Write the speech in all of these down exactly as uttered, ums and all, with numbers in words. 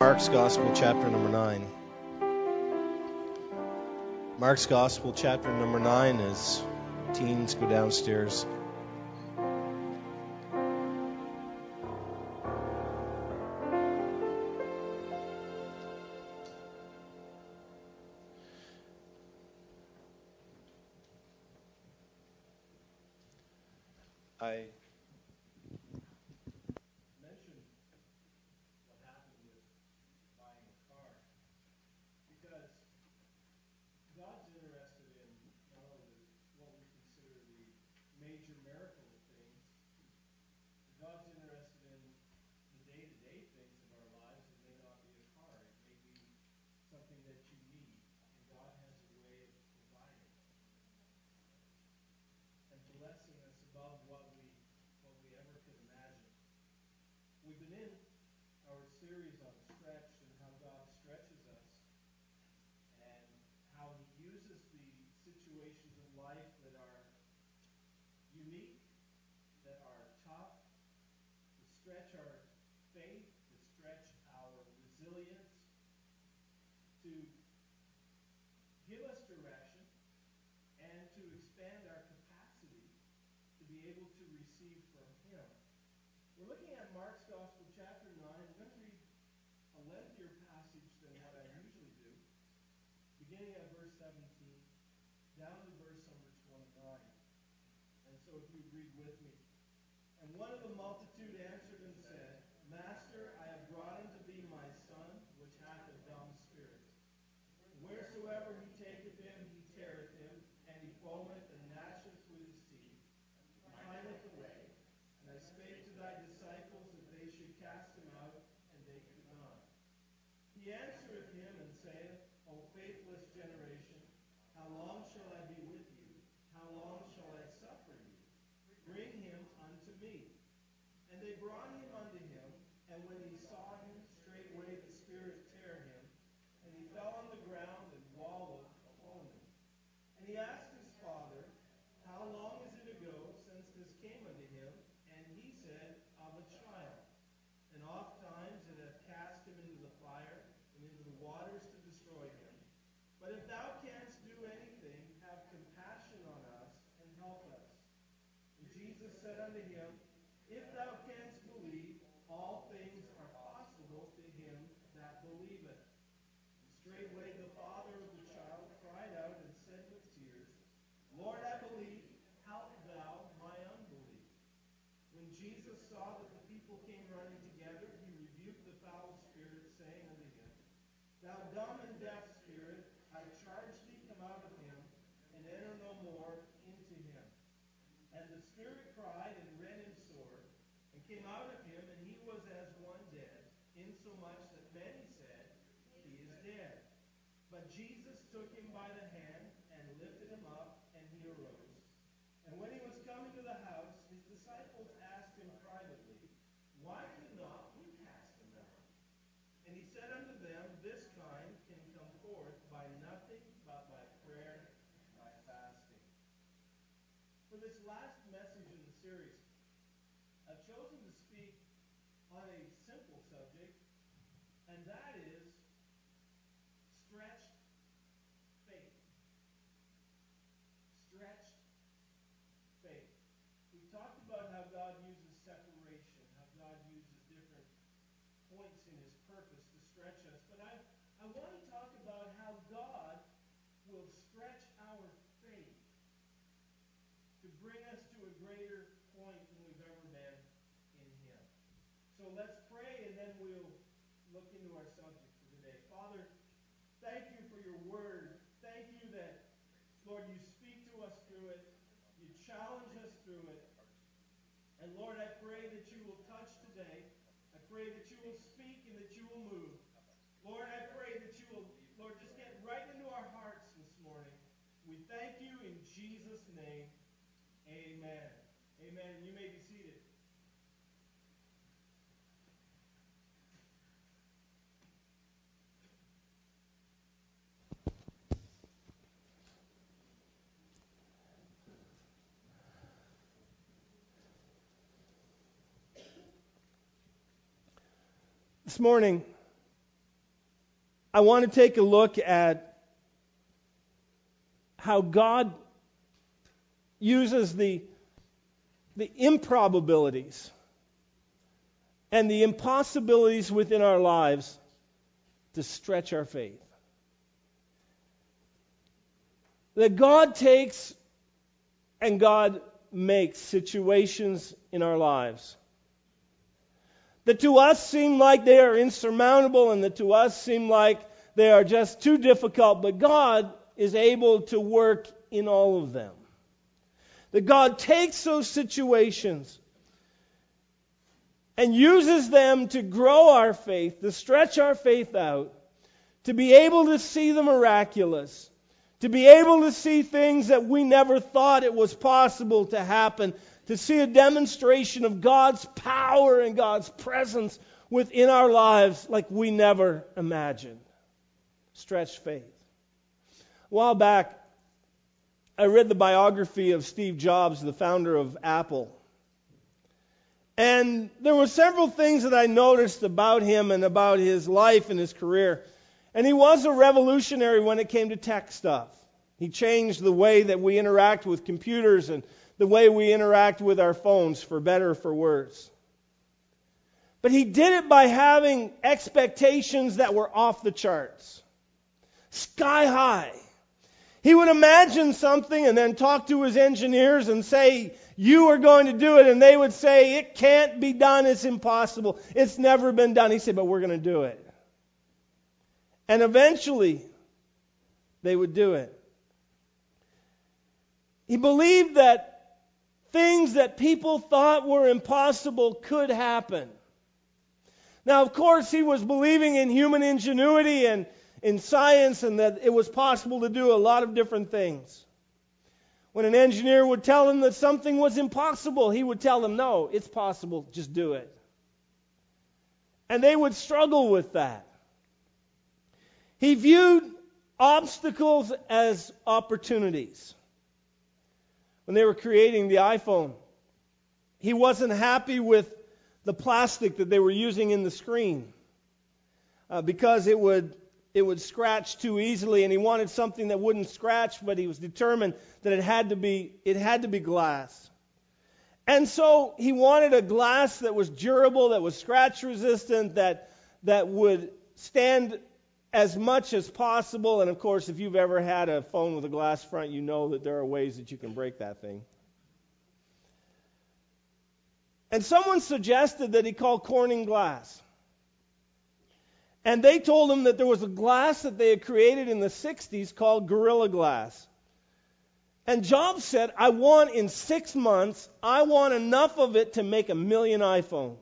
Mark's Gospel, chapter number nine. Mark's Gospel, chapter number nine, as teens go downstairs. I mentioned what happened with buying a car because God's interested in not only what we consider the major miracle things, but God's interested in the day-to-day things of our lives. It may not be a car. It may be something that you need, and God has a way of providing and blessing us above what we what we ever could imagine. We've been in our series on stretch and how God stretches us and how He uses the situations of life that are unique, that are tough, to stretch our faith, to stretch our resilience, to give us direction, and to expand our capacity to be able to receive from Him. We're looking at Mark's Gospel, chapter nine. I'm going to read a lengthier passage than what I usually do, beginning at verse seventeen, down to verse number twenty-nine. And so if you read with me. And one of the multitude answered and said, Master, I have brought unto thee my son, which hath a dumb spirit. Wheresoever he taketh him, he teareth him, and he foameth and gnasheth with his teeth, and hideth away. And I spake to thy disciples that they should cast him out, and they could not. He answereth him and saith, O faithless generation, how long shall I be with you? How long shall I suffer you? Bring him unto me. And they brought him unto him, and when he saw him, straightway the spirit tear him, and he fell on the ground and wallowed upon him. And he asked his father, How long is it ago since this came unto him? And he said, Of a child. And oft times it hath cast him into the fire, and into the waters to destroy him. But if thou canst do anything, have compassion on us, and help us. And Jesus said unto him, If thou canst believe, all things are possible to him that believeth. And straightway the father of the child cried out and said with tears, Lord, I believe, help thou my unbelief. When Jesus saw that the people came running together, he rebuked the foul spirit, saying unto him, Thou dumb and deaf spirit, I charge thee, come out of him, and enter no more into him. And the spirit cried and rent him sore, and came out of him, and he was as one dead, insomuch that many said, He is dead. But Jesus took him by the hand, and lifted him up, and he arose. And when he was come into the house, his disciples asked him privately, Why could not we cast him out? And he said unto them, This kind can come forth by nothing but by prayer and by fasting. For this last message in the series, I've chosen to speak on a simple subject, and that is stretched faith. Stretched faith. We've talked about how God uses separation, how God uses different points in His purpose to stretch us. But I, I want to talk about how God will stretch our faith to bring us to a greater point than we've ever been in Him. So let's pray, and then we'll look into our subject for today. Father, thank you for your word. Thank you that, Lord, you speak to us through it. You challenge us through it. And Lord, I pray that you will touch today. I pray that you will speak and that you will move. Lord, I pray that you will, Lord, just get right into our hearts this morning. We thank you in Jesus' name. Amen. Amen. You may be seated. This morning, I want to take a look at how God uses the, the improbabilities and the impossibilities within our lives to stretch our faith. That God takes and God makes situations in our lives that to us seem like they are insurmountable and that to us seem like they are just too difficult, but God is able to work in all of them. That God takes those situations and uses them to grow our faith, to stretch our faith out, to be able to see the miraculous, to be able to see things that we never thought it was possible to happen, to see a demonstration of God's power and God's presence within our lives like we never imagined. Stretched faith. A while back, I read the biography of Steve Jobs, the founder of Apple. And there were several things that I noticed about him and about his life and his career. And he was a revolutionary when it came to tech stuff. He changed the way that we interact with computers and the way we interact with our phones, for better or for worse. But he did it by having expectations that were off the charts. Sky high. He would imagine something and then talk to his engineers and say, you are going to do it. And they would say, it can't be done. It's impossible. It's never been done. He said, but we're going to do it. And eventually, they would do it. He believed that things that people thought were impossible could happen. Now, of course, he was believing in human ingenuity and in science and that it was possible to do a lot of different things. When an engineer would tell him that something was impossible, he would tell them, no, it's possible, just do it. And they would struggle with that. He viewed obstacles as opportunities. When they were creating the iPhone, he wasn't happy with the plastic that they were using in the screen uh, because it would it would scratch too easily, and he wanted something that wouldn't scratch, but he was determined that it had to be it had to be glass. And so he wanted a glass that was durable, that was scratch resistant, that that would stand as much as possible. And of course, if you've ever had a phone with a glass front, you know that there are ways that you can break that thing. And someone suggested that he call Corning glass. And they told him that there was a glass that they had created in the sixties called Gorilla Glass. And Jobs said, I want in six months, I want enough of it to make a million iPhones.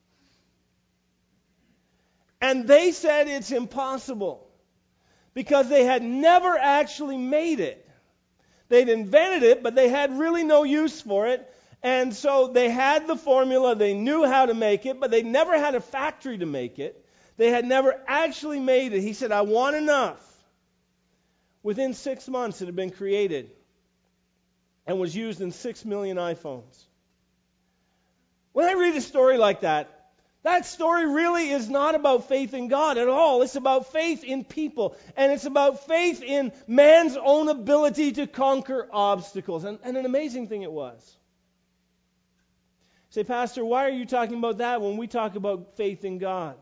And they said it's impossible because they had never actually made it. They'd invented it, but they had really no use for it. And so they had the formula, they knew how to make it, but they never had a factory to make it. They had never actually made it. He said, I want enough. Within six months it had been created and was used in six million iPhones. When I read a story like that, that story really is not about faith in God at all. It's about faith in people. And it's about faith in man's own ability to conquer obstacles. And, and an amazing thing it was. Say, Pastor, why are you talking about that when we talk about faith in God?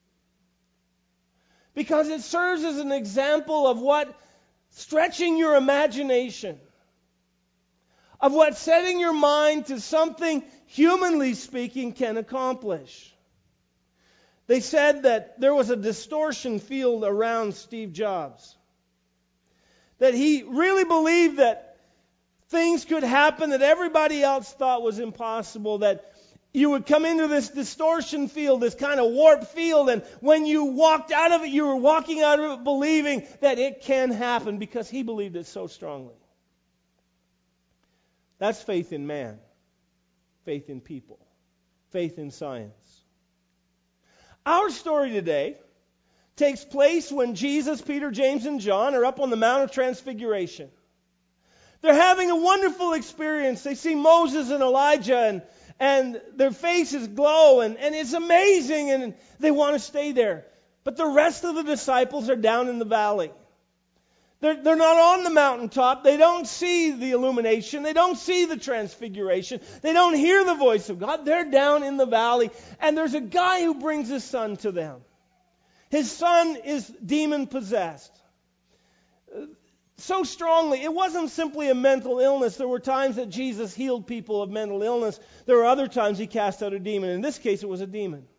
Because it serves as an example of what stretching your imagination, of what setting your mind to something, humanly speaking, can accomplish. They said that there was a distortion field around Steve Jobs. That he really believed that things could happen that everybody else thought was impossible, that you would come into this distortion field, this kind of warped field, and when you walked out of it, you were walking out of it believing that it can happen because he believed it so strongly. That's faith in man, faith in people, faith in science. Our story today takes place when Jesus, Peter, James, and John are up on the Mount of Transfiguration. They're having a wonderful experience. They see Moses and Elijah, and, and their faces glow, and, and it's amazing, and they want to stay there. But the rest of the disciples are down in the valley. They're, they're not on the mountaintop. They don't see the illumination. They don't see the transfiguration. They don't hear the voice of God. They're down in the valley. And there's a guy who brings his son to them. His son is demon-possessed. So strongly, it wasn't simply a mental illness. There were times that Jesus healed people of mental illness. There were other times he cast out a demon. In this case, it was a demon.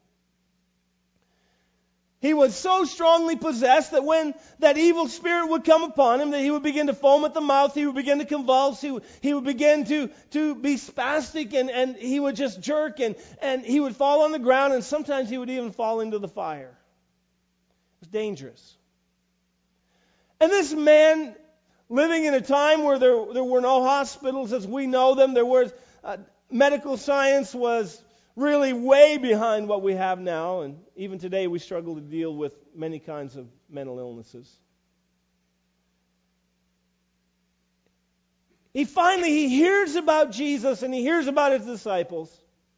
He was so strongly possessed that when that evil spirit would come upon him, that he would begin to foam at the mouth, he would begin to convulse, he would, he would begin to, to be spastic, and, and he would just jerk, and, and he would fall on the ground, and sometimes he would even fall into the fire. It was dangerous. And this man, living in a time where there, there were no hospitals as we know them, there was uh, medical science was really way behind what we have now, and even today we struggle to deal with many kinds of mental illnesses. He finally, he hears about Jesus and he hears about his disciples.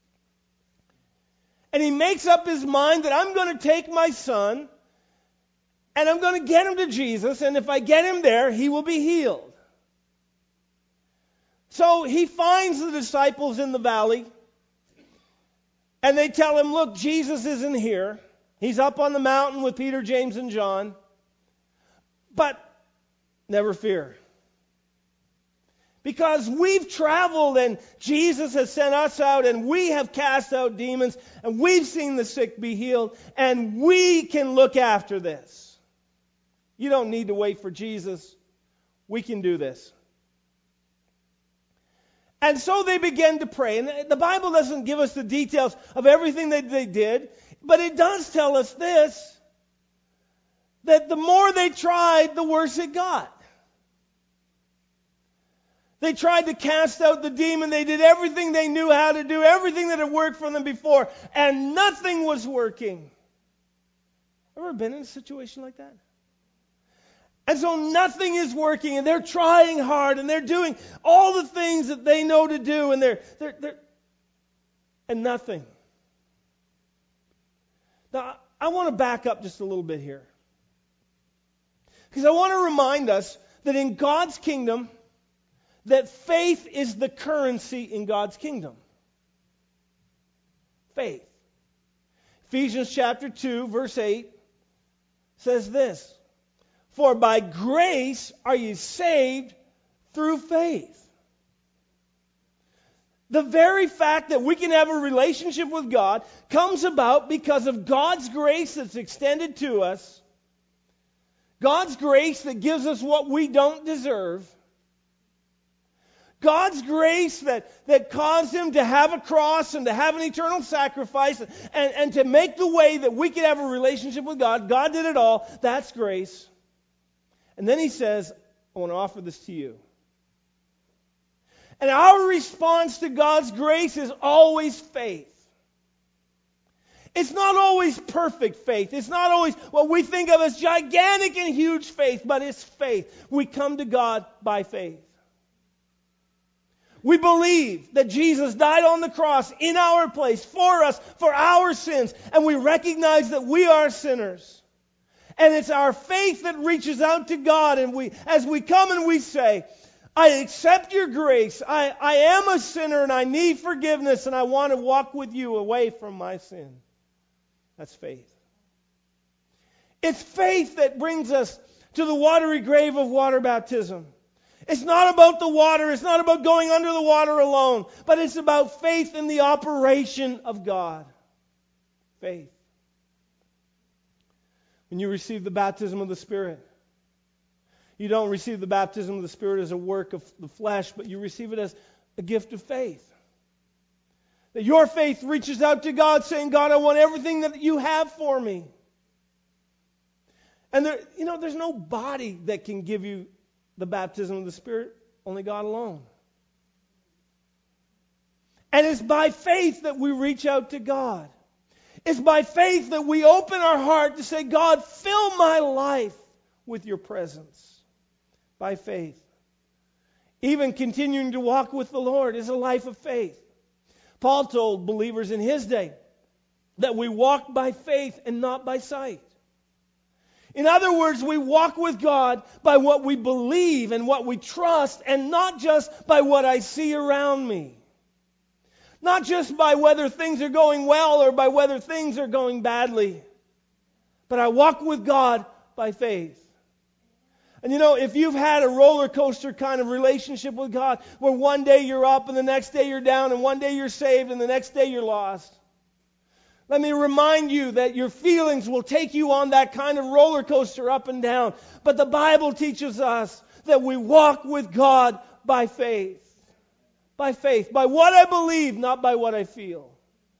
And he makes up his mind that I'm going to take my son and I'm going to get him to Jesus, and if I get him there, he will be healed. So he finds the disciples in the valley. And they tell him, look, Jesus isn't here. He's up on the mountain with Peter, James, and John. But never fear. Because we've traveled and Jesus has sent us out and we have cast out demons and we've seen the sick be healed and we can look after this. You don't need to wait for Jesus. We can do this. And so they began to pray. And the Bible doesn't give us the details of everything that they did, but it does tell us this, that the more they tried, the worse it got. They tried to cast out the demon. They did everything they knew how to do, everything that had worked for them before, and nothing was working. Ever been in a situation like that? And so nothing is working, and they're trying hard, and they're doing all the things that they know to do, and they're, they're, they're and nothing. Now, I want to back up just a little bit here. Because I want to remind us that in God's kingdom, that faith is the currency in God's kingdom. Faith. Ephesians chapter two, verse eight says this. For by grace are you saved through faith. The very fact that we can have a relationship with God comes about because of God's grace that's extended to us. God's grace that gives us what we don't deserve. God's grace that, that caused Him to have a cross and to have an eternal sacrifice and, and to make the way that we could have a relationship with God. God did it all. That's grace. And then He says, I want to offer this to you. And our response to God's grace is always faith. It's not always perfect faith. It's not always what we think of as gigantic and huge faith, but it's faith. We come to God by faith. We believe that Jesus died on the cross in our place for us, for our sins, and we recognize that we are sinners. And it's our faith that reaches out to God, and we, as we come and we say, I accept your grace. I, I am a sinner and I need forgiveness and I want to walk with you away from my sin. That's faith. It's faith that brings us to the watery grave of water baptism. It's not about the water. It's not about going under the water alone. But it's about faith in the operation of God. Faith. When you receive the baptism of the Spirit, you don't receive the baptism of the Spirit as a work of the flesh, but you receive it as a gift of faith. That your faith reaches out to God saying, God, I want everything that you have for me. And there, you know, there's no body that can give you the baptism of the Spirit, only God alone. And it's by faith that we reach out to God. It's by faith that we open our heart to say, God, fill my life with your presence. By faith. Even continuing to walk with the Lord is a life of faith. Paul told believers in his day that we walk by faith and not by sight. In other words, we walk with God by what we believe and what we trust, and not just by what I see around me. Not just by whether things are going well or by whether things are going badly. But I walk with God by faith. And you know, if you've had a roller coaster kind of relationship with God, where one day you're up and the next day you're down, and one day you're saved and the next day you're lost, let me remind you that your feelings will take you on that kind of roller coaster up and down. But the Bible teaches us that we walk with God by faith. By faith. By what I believe, not by what I feel.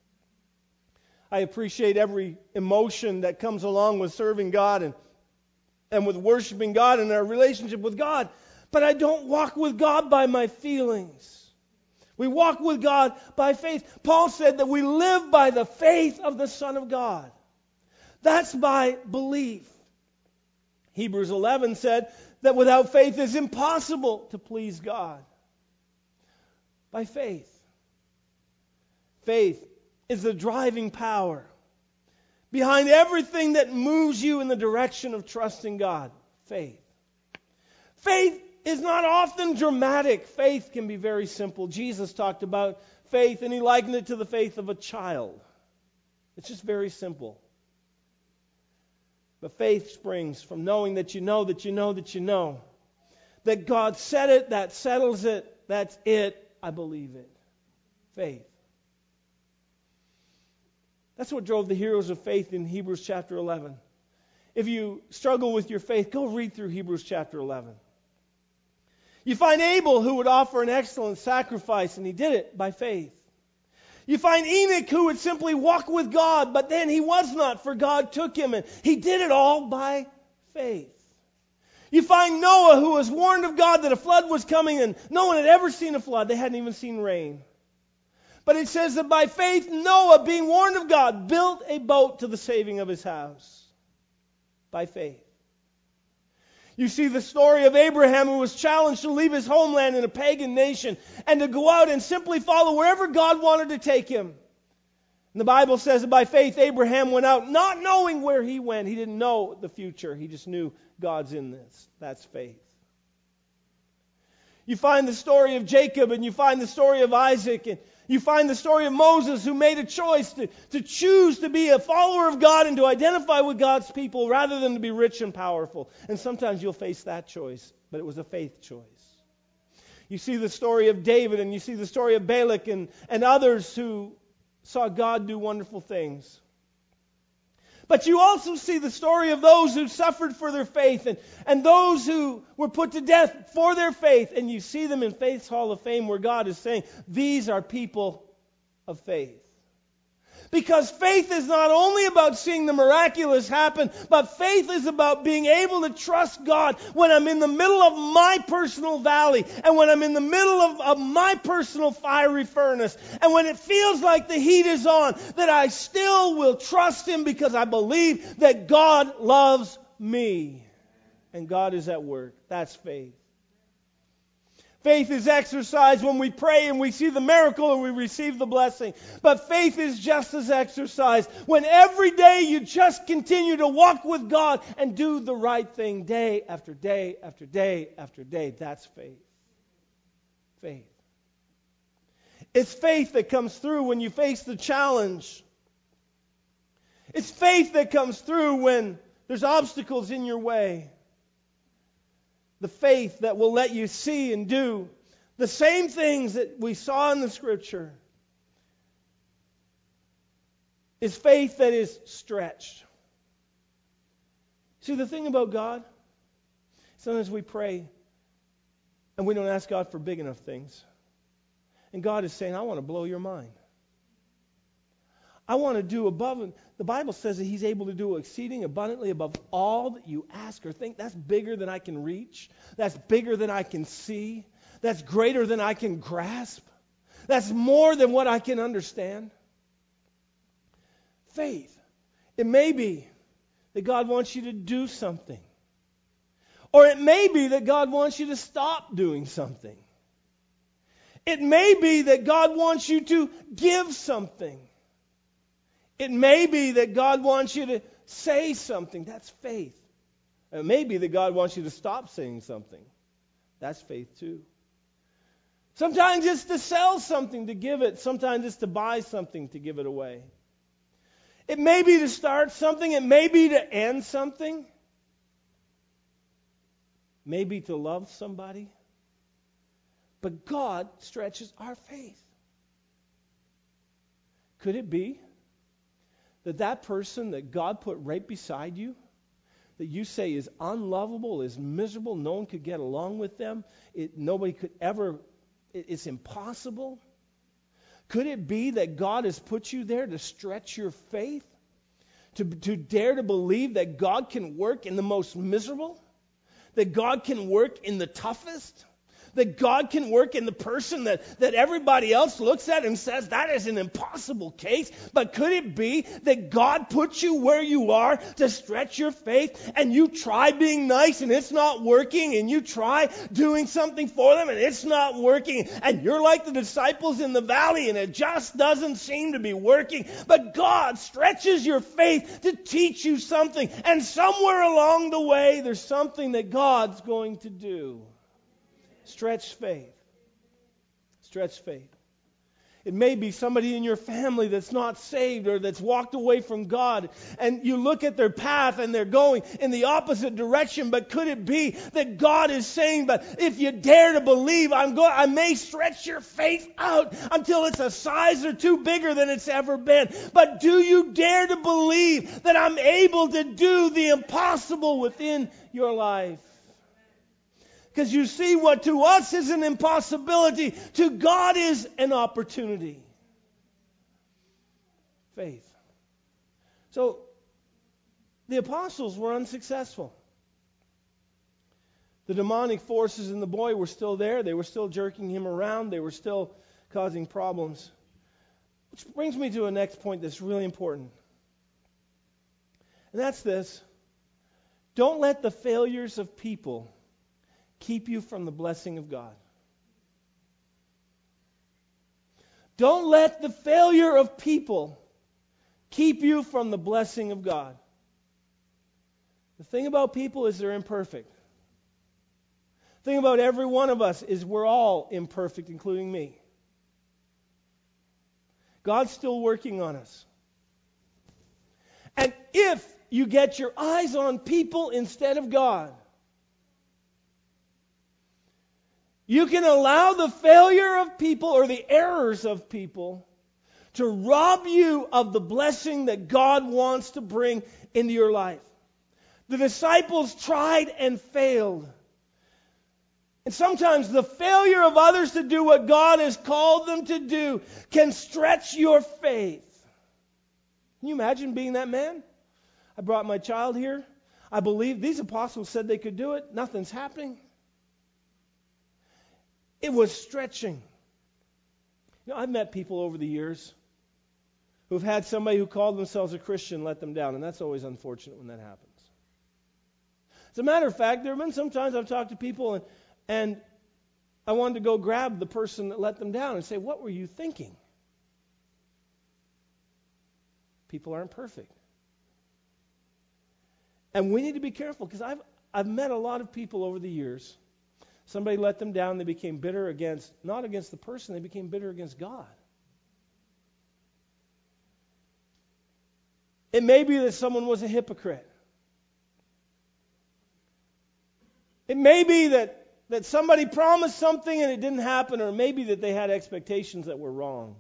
I appreciate every emotion that comes along with serving God and, and with worshiping God and our relationship with God. But I don't walk with God by my feelings. We walk with God by faith. Paul said that we live by the faith of the Son of God. That's by belief. Hebrews eleven said that without faith it's impossible to please God. By faith. Faith is the driving power behind everything that moves you in the direction of trusting God. Faith. Faith is not often dramatic. Faith can be very simple. Jesus talked about faith and he likened it to the faith of a child. It's just very simple. But faith springs from knowing that you know that you know that you know. That God said it, that settles it, that's it, I believe it. Faith. That's what drove the heroes of faith in Hebrews chapter eleven. If you struggle with your faith, go read through Hebrews chapter eleven. You find Abel who would offer an excellent sacrifice, and he did it by faith. You find Enoch who would simply walk with God, but then he was not, for God took him, and he did it all by faith. You find Noah who was warned of God that a flood was coming, and no one had ever seen a flood. They hadn't even seen rain. But it says that by faith Noah, being warned of God, built a boat to the saving of his house. By faith. You see the story of Abraham, who was challenged to leave his homeland in a pagan nation and to go out and simply follow wherever God wanted to take him. And the Bible says that by faith Abraham went out not knowing where he went. He didn't know the future. He just knew God's in this. That's faith. You find the story of Jacob, and you find the story of Isaac, and you find the story of Moses, who made a choice to, to choose to be a follower of God and to identify with God's people rather than to be rich and powerful. And sometimes you'll face that choice, but it was a faith choice. You see the story of David, and you see the story of Balak and, and others who saw God do wonderful things. But you also see the story of those who suffered for their faith and, and those who were put to death for their faith. And you see them in Faith's Hall of Fame, where God is saying, these are people of faith. Because faith is not only about seeing the miraculous happen, but faith is about being able to trust God when I'm in the middle of my personal valley, and when I'm in the middle of, of my personal fiery furnace, and when it feels like the heat is on, that I still will trust Him because I believe that God loves me. And God is at work. That's faith. Faith is exercised when we pray and we see the miracle and we receive the blessing. But faith is just as exercised when every day you just continue to walk with God and do the right thing day after day after day after day. That's faith. Faith. It's faith that comes through when you face the challenge. It's faith that comes through when there's obstacles in your way. The faith that will let you see and do the same things that we saw in the Scripture is faith that is stretched. See, the thing about God, sometimes we pray and we don't ask God for big enough things. And God is saying, I want to blow your mind. I want to do above, and the Bible says that He's able to do exceeding abundantly above all that you ask or think. That's bigger than I can reach. That's bigger than I can see. That's greater than I can grasp. That's more than what I can understand. Faith. It may be that God wants you to do something. Or it may be that God wants you to stop doing something. It may be that God wants you to give something. It may be that God wants you to say something. That's faith. It may be that God wants you to stop saying something. That's faith too. Sometimes it's to sell something, to give it. Sometimes it's to buy something, to give it away. It may be to start something. It may be to end something. Maybe to love somebody. But God stretches our faith. Could it be that that person that God put right beside you, that you say is unlovable, is miserable, no one could get along with them, it, nobody could ever, it, it's impossible? Could it be that God has put you there to stretch your faith? To, to dare to believe that God can work in the most miserable? That God can work in the toughest? That God can work in the person that, that everybody else looks at and says, that is an impossible case. But could it be that God puts you where you are to stretch your faith, and you try being nice and it's not working, and you try doing something for them and it's not working, and you're like the disciples in the valley and it just doesn't seem to be working. But God stretches your faith to teach you something, and somewhere along the way there's something that God's going to do. Stretch faith. Stretch faith. It may be somebody in your family that's not saved or that's walked away from God, and you look at their path and they're going in the opposite direction. But could it be that God is saying, but if you dare to believe, I'm going, I may stretch your faith out until it's a size or two bigger than it's ever been. But do you dare to believe that I'm able to do the impossible within your life? Because you see, what to us is an impossibility, to God is an opportunity. Faith. So, the apostles were unsuccessful. The demonic forces in the boy were still there. They were still jerking him around. They were still causing problems. Which brings me to a next point that's really important. And that's this. Don't let the failures of people keep you from the blessing of God. Don't let the failure of people keep you from the blessing of God. The thing about people is they're imperfect. The thing about every one of us is we're all imperfect, including me. God's still working on us. And if you get your eyes on people instead of God, you can allow the failure of people or the errors of people to rob you of the blessing that God wants to bring into your life. The disciples tried and failed. And sometimes the failure of others to do what God has called them to do can stretch your faith. Can you imagine being that man? I brought my child here. I believe these apostles said they could do it. Nothing's happening. It was stretching. You know, I've met people over the years who've had somebody who called themselves a Christian let them down, and that's always unfortunate when that happens. As a matter of fact, there have been some times I've talked to people and, and I wanted to go grab the person that let them down and say, what were you thinking? People aren't perfect. And we need to be careful, because I've, I've met a lot of people over the years. Somebody let them down, they became bitter against, not against the person, they became bitter against God. It may be that someone was a hypocrite. It may be that, that somebody promised something and it didn't happen, or maybe that they had expectations that were wrong.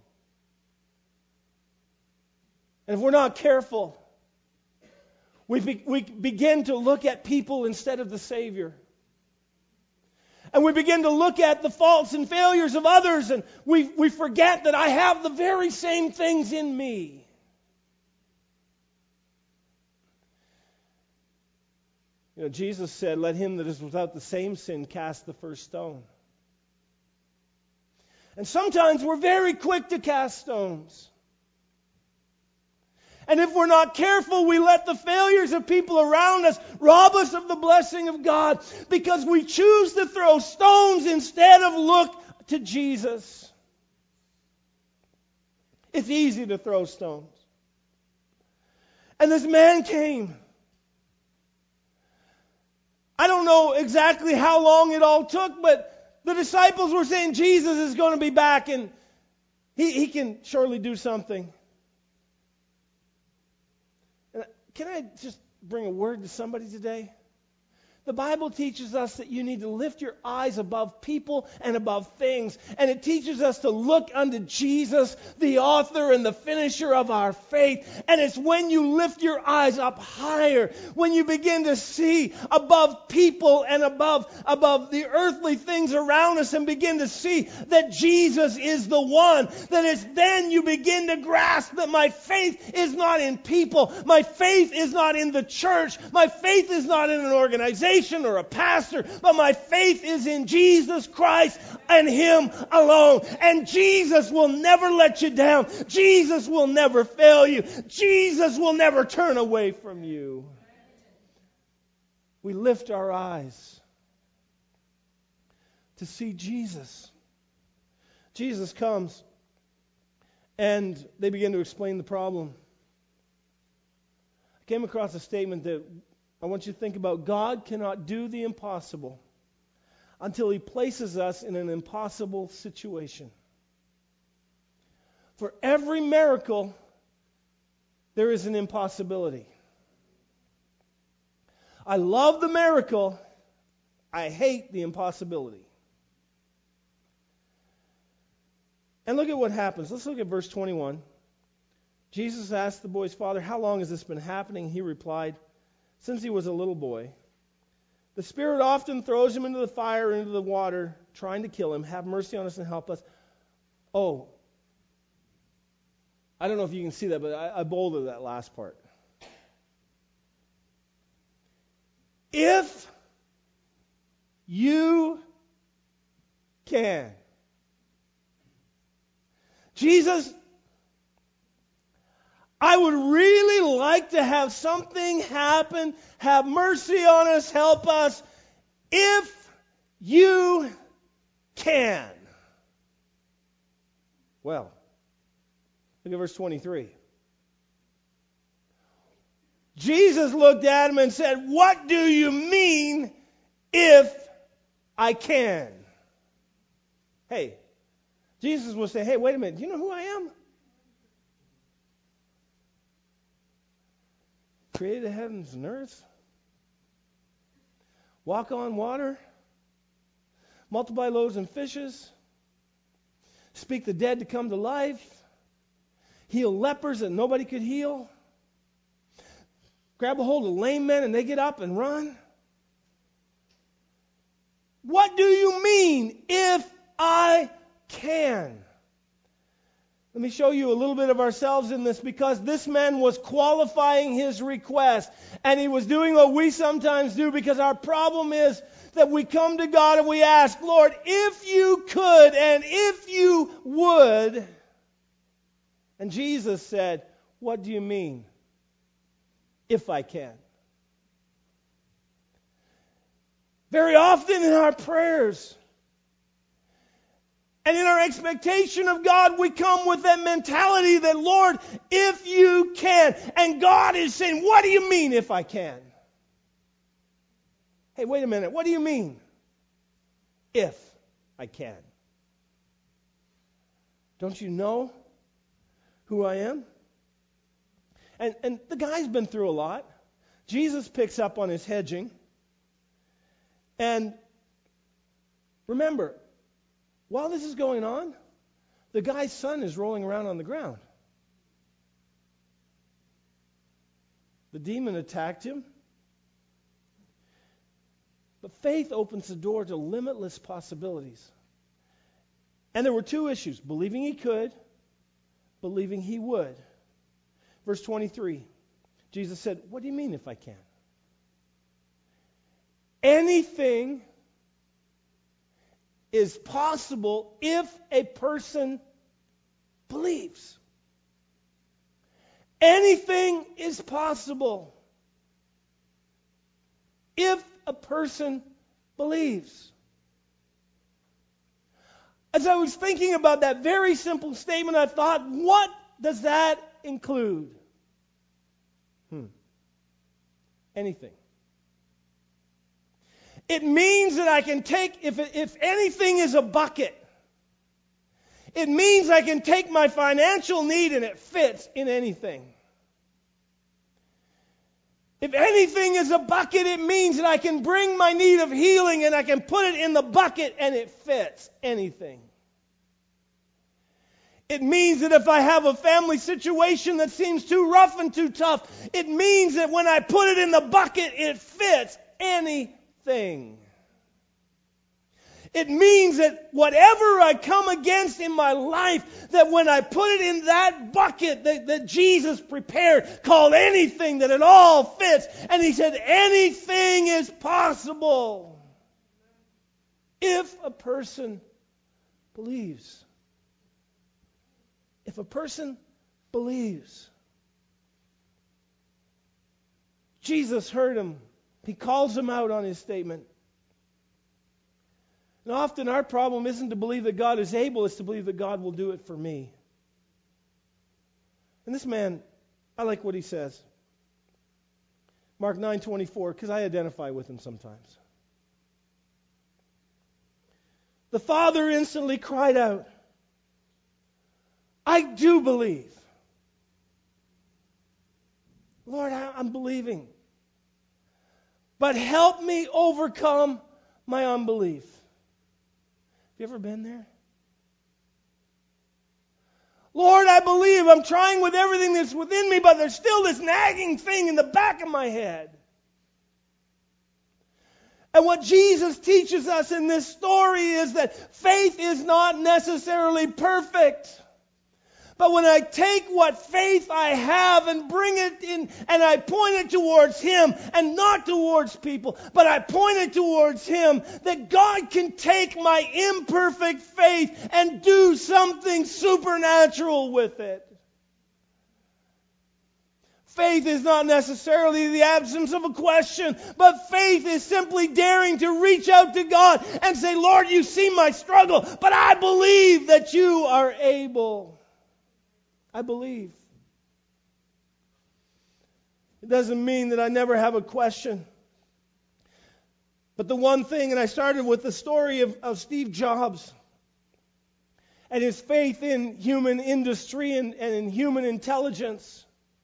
And if we're not careful, we, be, we begin to look at people instead of the Savior. And we begin to look at the faults and failures of others, and we, we forget that I have the very same things in me. You know, Jesus said, let him that is without the same sin cast the first stone. And sometimes we're very quick to cast stones. And if we're not careful, we let the failures of people around us rob us of the blessing of God, because we choose to throw stones instead of look to Jesus. It's easy to throw stones. And this man came. know exactly how long it all took, but the disciples were saying Jesus is going to be back and he, he can surely do something. And can I just bring a word to somebody today? The Bible teaches us that you need to lift your eyes above people and above things. And it teaches us to look unto Jesus, the author and the finisher of our faith. And it's when you lift your eyes up higher, when you begin to see above people and above, above the earthly things around us and begin to see that Jesus is the one, that it's then you begin to grasp that my faith is not in people. My faith is not in the church. My faith is not in an organization or a pastor, but my faith is in Jesus Christ and Him alone. And Jesus will never let you down. Jesus will never fail you. Jesus will never turn away from you. We lift our eyes to see Jesus. Jesus comes and they begin to explain the problem. I came across a statement that I want you to think about. God cannot do the impossible until He places us in an impossible situation. For every miracle, there is an impossibility. I love the miracle. I hate the impossibility. And look at what happens. Let's look at verse twenty-one. Jesus asked the boy's father, "How long has this been happening?" He replied, "Since he was a little boy. The Spirit often throws him into the fire, into the water, trying to kill him. Have mercy on us and help us." Oh, I don't know if you can see that, but I, I bolded that last part. If you can. Jesus, I would really like to have something happen. Have mercy on us. Help us. If you can. Well, look at verse twenty-three. Jesus looked at him and said, "What do you mean, if I can?" Hey, Jesus was saying, "Hey, wait a minute. Do you know who I am? Created the heavens and earth. Walk on water. Multiply loaves and fishes. Speak the dead to come to life. Heal lepers that nobody could heal. Grab a hold of lame men and they get up and run. What do you mean, if I can?" Let me show you a little bit of ourselves in this, because this man was qualifying his request. And he was doing what we sometimes do, because our problem is that we come to God and we ask, "Lord, if you could and if you would." And Jesus said, "What do you mean, if I can?" Very often in our prayers and in our expectation of God, we come with that mentality that, "Lord, if you can." And God is saying, "What do you mean, if I can?" Hey, wait a minute. What do you mean, if I can? Don't you know who I am? And, and the guy's been through a lot. Jesus picks up on his hedging. And remember, while this is going on, the guy's son is rolling around on the ground. The demon attacked him. But faith opens the door to limitless possibilities. And there were two issues: believing he could, believing he would. Verse twenty-three, Jesus said, "What do you mean, if I can?" Anything is possible if a person believes. Anything is possible if a person believes. As I was thinking about that very simple statement, I thought, what does that include? Hmm. Anything. It means that I can take, if, if anything is a bucket, it means I can take my financial need and it fits in anything. If anything is a bucket, it means that I can bring my need of healing and I can put it in the bucket and it fits anything. It means that if I have a family situation that seems too rough and too tough, it means that when I put it in the bucket, it fits anything. It means that whatever I come against in my life, that when I put it in that bucket that, that Jesus prepared, called anything, that it all fits. And he said, anything is possible if a person believes. If a person believes. Jesus heard him. He calls him out on his statement. And often our problem isn't to believe that God is able, it's to believe that God will do it for me. And this man, I like what he says. Mark nine twenty-four, because I identify with him sometimes. The father instantly cried out, I do believe. Lord, I'm believing. But help me overcome my unbelief. You ever been there? Lord, I believe. I'm trying with everything that's within me, but there's still this nagging thing in the back of my head. And what Jesus teaches us in this story is that faith is not necessarily perfect. But when I take what faith I have and bring it in, and I point it towards Him and not towards people, but I point it towards Him, that God can take my imperfect faith and do something supernatural with it. Faith is not necessarily the absence of a question, but faith is simply daring to reach out to God and say, Lord, you see my struggle, but I believe that you are able. I believe. It doesn't mean that I never have a question. But the one thing, and I started with the story of, of Steve Jobs and his faith in human industry and, and in human intelligence.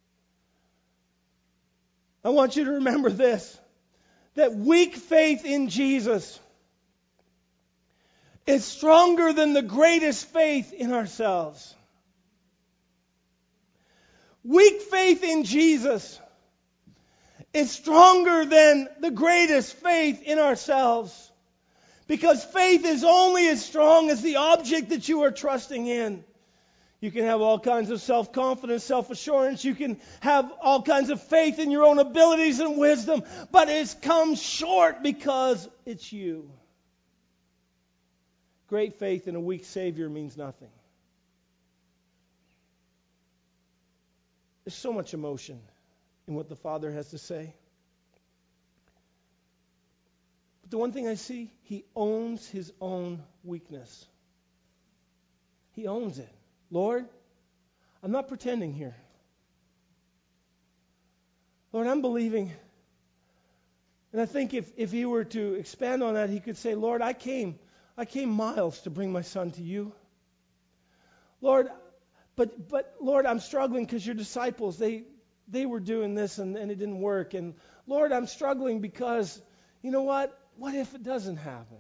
I want you to remember this, that weak faith in Jesus is stronger than the greatest faith in ourselves. Weak faith in Jesus is stronger than the greatest faith in ourselves. Because faith is only as strong as the object that you are trusting in. You can have all kinds of self-confidence, self-assurance. You can have all kinds of faith in your own abilities and wisdom. But it's come short because it's you. Great faith in a weak Savior means nothing. There's so much emotion in what the Father has to say. But the one thing I see, He owns His own weakness. He owns it. Lord, I'm not pretending here. Lord, I'm believing. And I think if, if He were to expand on that, He could say, Lord, I came, I came miles to bring my son to you. Lord, But, but Lord, I'm struggling because your disciples, they they were doing this and, and it didn't work. And Lord, I'm struggling because, you know what? What if it doesn't happen?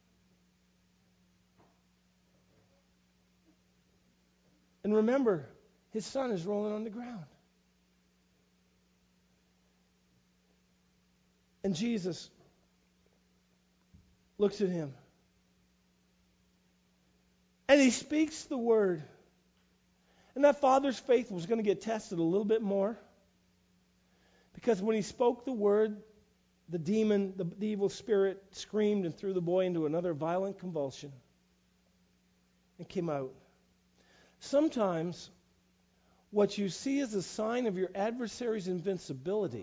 And remember, his son is rolling on the ground. And Jesus looks at him. And he speaks the word. And that father's faith was going to get tested a little bit more. Because when he spoke the word, the demon, the, the evil spirit screamed and threw the boy into another violent convulsion. And came out. Sometimes what you see as a sign of your adversary's invincibility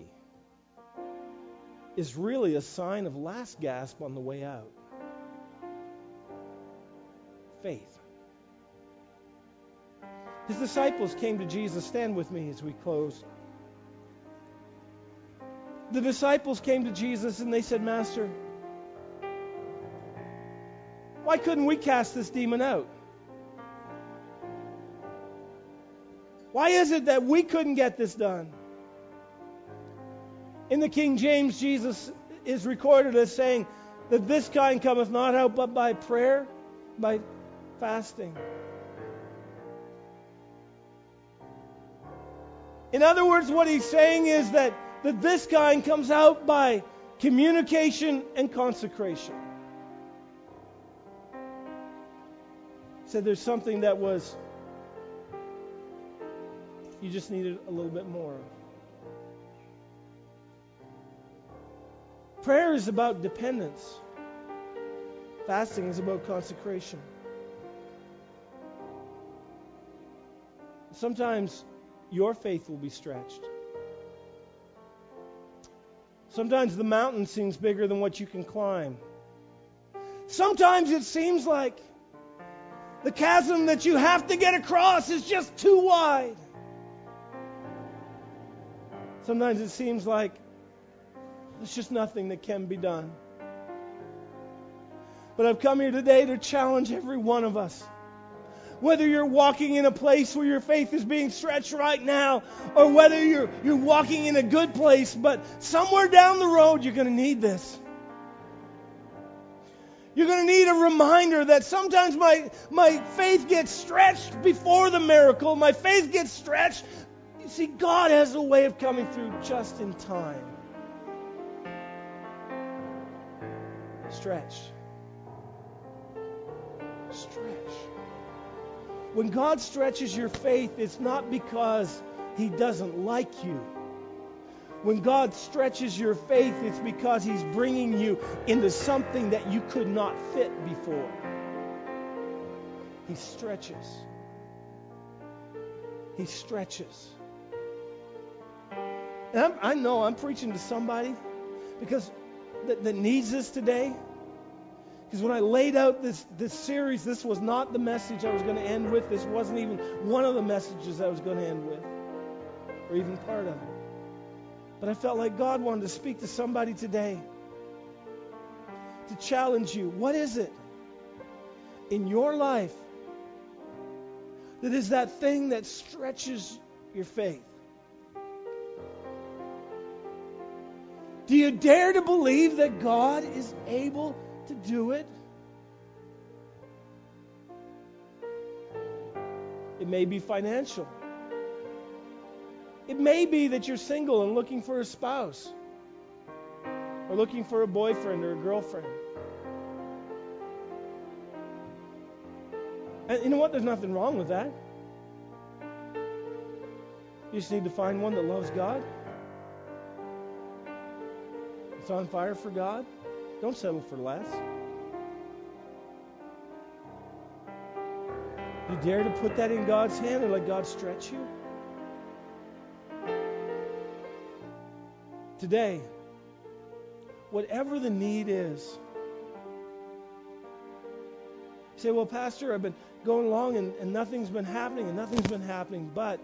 is really a sign of last gasp on the way out. Faith. His disciples came to Jesus. Stand with me as we close. The disciples came to Jesus and they said, Master, Why couldn't we cast this demon out? Why is it that we couldn't get this done? In the King James, Jesus is recorded as saying that this kind cometh not out but by prayer, by fasting. In other words, what he's saying is that, that this kind comes out by communication and consecration. He said there's something that was, you just needed a little bit more of. Prayer is about dependence. Fasting is about consecration. Sometimes your faith will be stretched. Sometimes the mountain seems bigger than what you can climb. Sometimes it seems like the chasm that you have to get across is just too wide. Sometimes it seems like there's just nothing that can be done. But I've come here today to challenge every one of us. Whether you're walking in a place where your faith is being stretched right now, or whether you're, you're walking in a good place, but somewhere down the road you're going to need this. You're going to need a reminder that sometimes my, my faith gets stretched before the miracle. My faith gets stretched. You see, God has a way of coming through just in time. Stretch. Stretch. When God stretches your faith, it's not because He doesn't like you. When God stretches your faith, it's because He's bringing you into something that you could not fit before. He stretches. He stretches. And I'm, I know I'm preaching to somebody because that, that needs this today. Because when I laid out this, this series, this was not the message I was going to end with. This wasn't even one of the messages I was going to end with, or even part of it. But I felt like God wanted to speak to somebody today to challenge you. What is it in your life that is that thing that stretches your faith? Do you dare to believe that God is able to do it? It may be financial. It may be that you're single and looking for a spouse, or looking for a boyfriend or a girlfriend. And you know what? There's nothing wrong with that. You just need to find one that loves God. It's on fire for God. Don't settle for less. You dare to put that in God's hand and let God stretch you? Today, whatever the need is, you say, well, Pastor, I've been going along and, and nothing's been happening and nothing's been happening. But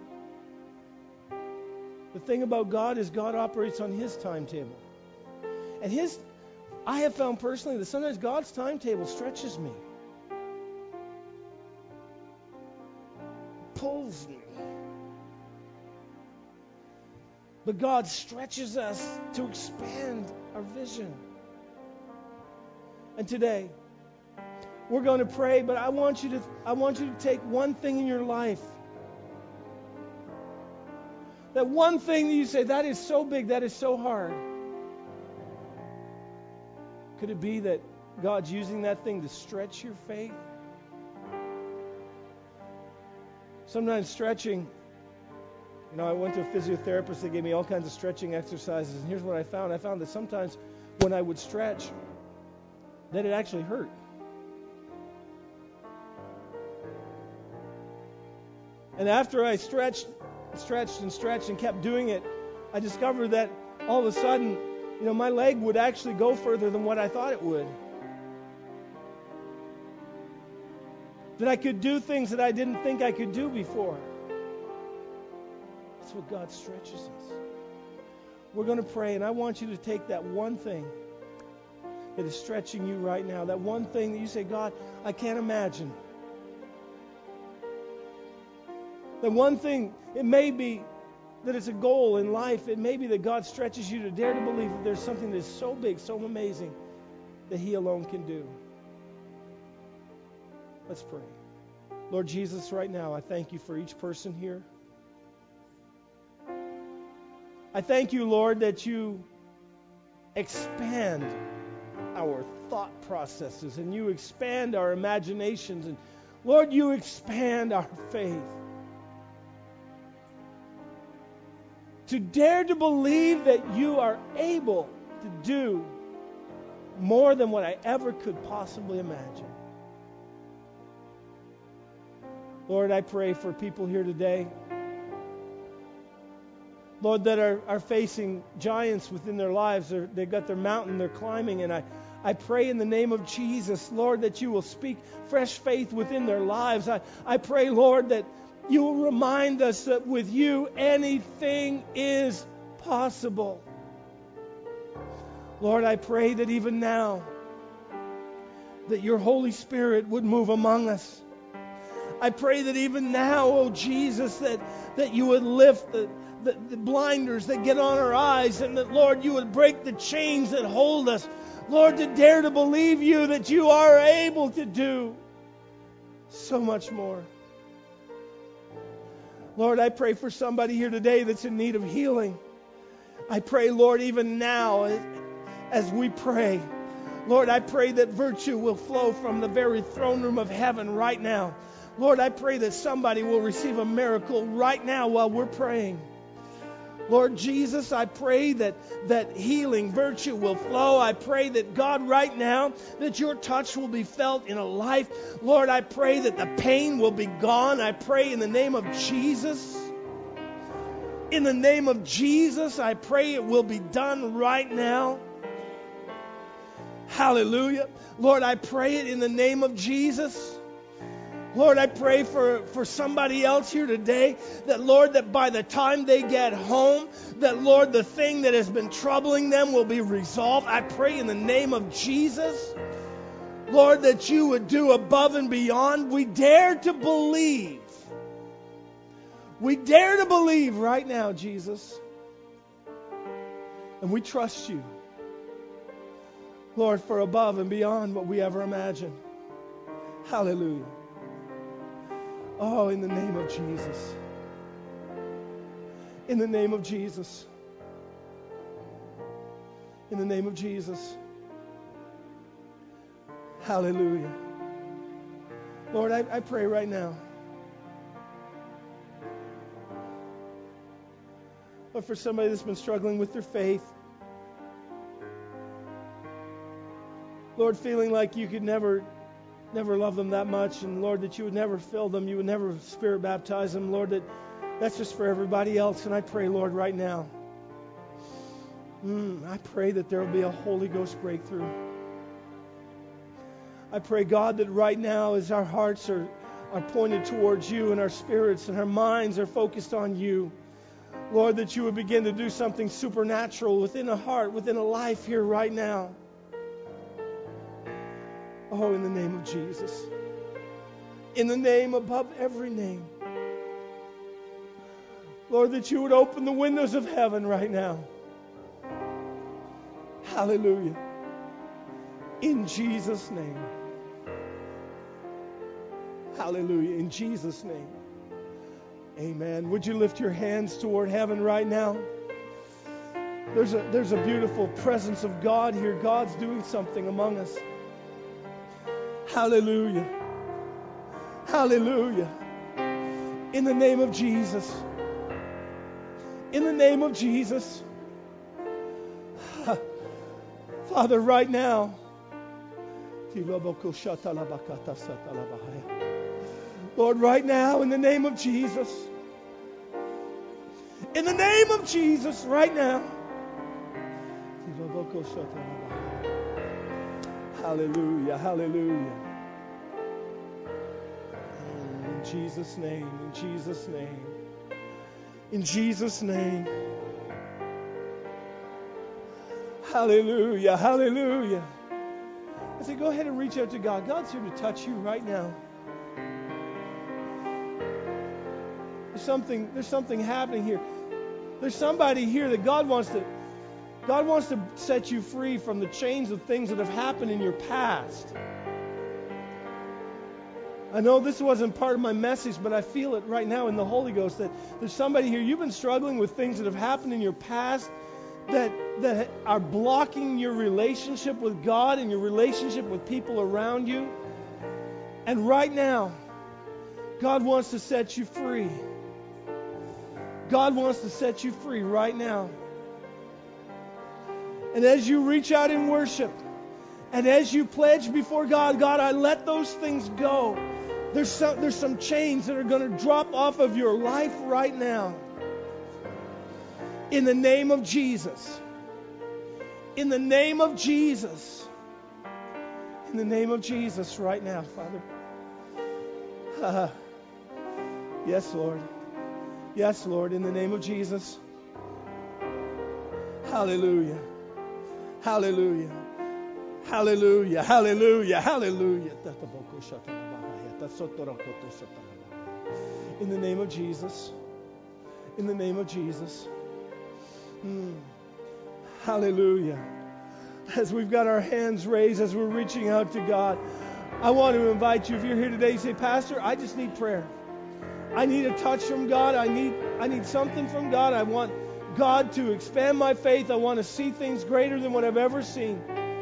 the thing about God is God operates on His timetable. And His, I have found personally that sometimes God's timetable stretches me. Pulls me. But God stretches us to expand our vision. And today, we're going to pray, but I want you to I want you to take one thing in your life. That one thing that you say, that is so big, that is so hard. Could it be that God's using that thing to stretch your faith? Sometimes stretching, you know, I went to a physiotherapist that gave me all kinds of stretching exercises, and here's what I found. I found that sometimes when I would stretch, that it actually hurt. And after I stretched, stretched and stretched and kept doing it, I discovered that all of a sudden, you know, my leg would actually go further than what I thought it would. That I could do things that I didn't think I could do before. That's what God stretches us. We're going to pray, and I want you to take that one thing. that is stretching you right now. That one thing that you say, God, I can't imagine. That one thing, it may be that it's a goal in life. It may be that God stretches you to dare to believe that there's something that's so big, so amazing, that He alone can do. Let's pray. Lord Jesus, right now, I thank you for each person here. I thank you, Lord, that you expand our thought processes and you expand our imaginations. And Lord, you expand our faith. To dare to believe that you are able to do more than what I ever could possibly imagine. Lord, I pray for people here today, Lord, that are, are facing giants within their lives. They're, they've got their mountain they're climbing, and I, I pray in the name of Jesus, Lord, that you will speak fresh faith within their lives. I, I pray, Lord, that you will remind us that with you anything is possible. Lord, I pray that even now that your Holy Spirit would move among us. I pray that even now, oh Jesus, that, that you would lift the, the, the blinders that get on our eyes, and that, Lord, you would break the chains that hold us. Lord, to dare to believe you that you are able to do so much more. Lord, I pray for somebody here today that's in need of healing. I pray, Lord, even now as we pray, Lord, I pray that virtue will flow from the very throne room of heaven right now. Lord, I pray that somebody will receive a miracle right now while we're praying. Lord Jesus, I pray that, that healing virtue will flow. I pray that, God, right now, that your touch will be felt in a life. Lord, I pray that the pain will be gone. I pray in the name of Jesus. In the name of Jesus, I pray it will be done right now. Hallelujah. Lord, I pray it in the name of Jesus. Lord, I pray for, for somebody else here today that, Lord, that by the time they get home, that, Lord, the thing that has been troubling them will be resolved. I pray in the name of Jesus, Lord, that you would do above and beyond. We dare to believe. We dare to believe right now, Jesus. And we trust you, Lord, for above and beyond what we ever imagined. Hallelujah. Oh, in the name of Jesus. In the name of Jesus. In the name of Jesus. Hallelujah. Lord, I, I pray right now. Lord, for somebody that's been struggling with their faith. Lord, feeling like you could never Never love them that much, and Lord, that you would never fill them, you would never Spirit baptize them, Lord, that that's just for everybody else. And I pray, Lord, right now, mm, I pray that there will be a Holy Ghost breakthrough. I pray, God, that right now as our hearts are, are pointed towards you and our spirits and our minds are focused on you, Lord, that you would begin to do something supernatural within a heart, within a life here right now. Oh, in the name of Jesus. In the name above every name. Lord, that you would open the windows of heaven right now. Hallelujah. In Jesus' name. Hallelujah. In Jesus' name. Amen. Would you lift your hands toward heaven right now? There's a, there's a beautiful presence of God here. God's doing something among us. Hallelujah. Hallelujah. In the name of Jesus. In the name of Jesus. Father, right now. Lord, right now, in the name of Jesus. In the name of Jesus, right now. Hallelujah, hallelujah. In Jesus' name, in Jesus' name. In Jesus' name. Hallelujah, hallelujah. I say, go ahead and reach out to God. God's here to touch you right now. There's something, there's something happening here. There's somebody here that God wants to, God wants to set you free from the chains of things that have happened in your past. I know this wasn't part of my message, but I feel it right now in the Holy Ghost that there's somebody here, you've been struggling with things that have happened in your past that, that are blocking your relationship with God and your relationship with people around you. And right now, God wants to set you free. God wants to set you free right now. And as you reach out in worship, and as you pledge before God, God, I let those things go. There's some, there's some chains that are going to drop off of your life right now. In the name of Jesus. In the name of Jesus. In the name of Jesus right now, Father. Uh, yes, Lord. Yes, Lord, in the name of Jesus. Hallelujah. Hallelujah. Hallelujah. Hallelujah. Hallelujah. In the name of Jesus. In the name of Jesus. Mm. Hallelujah. As we've got our hands raised, as we're reaching out to God, I want to invite you, if you're here today, say, Pastor, I just need prayer. I need a touch from God. I need, I need something from God. I want God to expand my faith. I want to see things greater than what I've ever seen.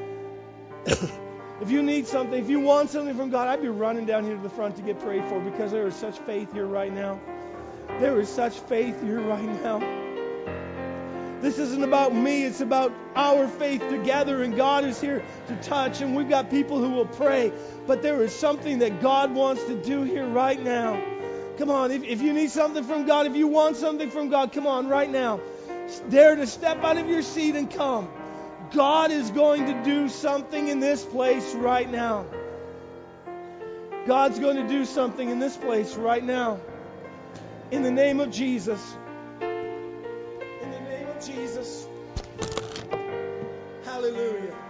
If you need something, if you want something from God, I'd be running down here to the front to get prayed for, because there is such faith here right now. There is such faith here right now. This isn't about me. It's about our faith together, and God is here to touch, and we've got people who will pray. But there is something that God wants to do here right now. Come on, if, if you need something from God, if you want something from God, come on right now. Dare to step out of your seat and come. God is going to do something in this place right now. God's going to do something in this place right now. In the name of Jesus. In the name of Jesus. Hallelujah.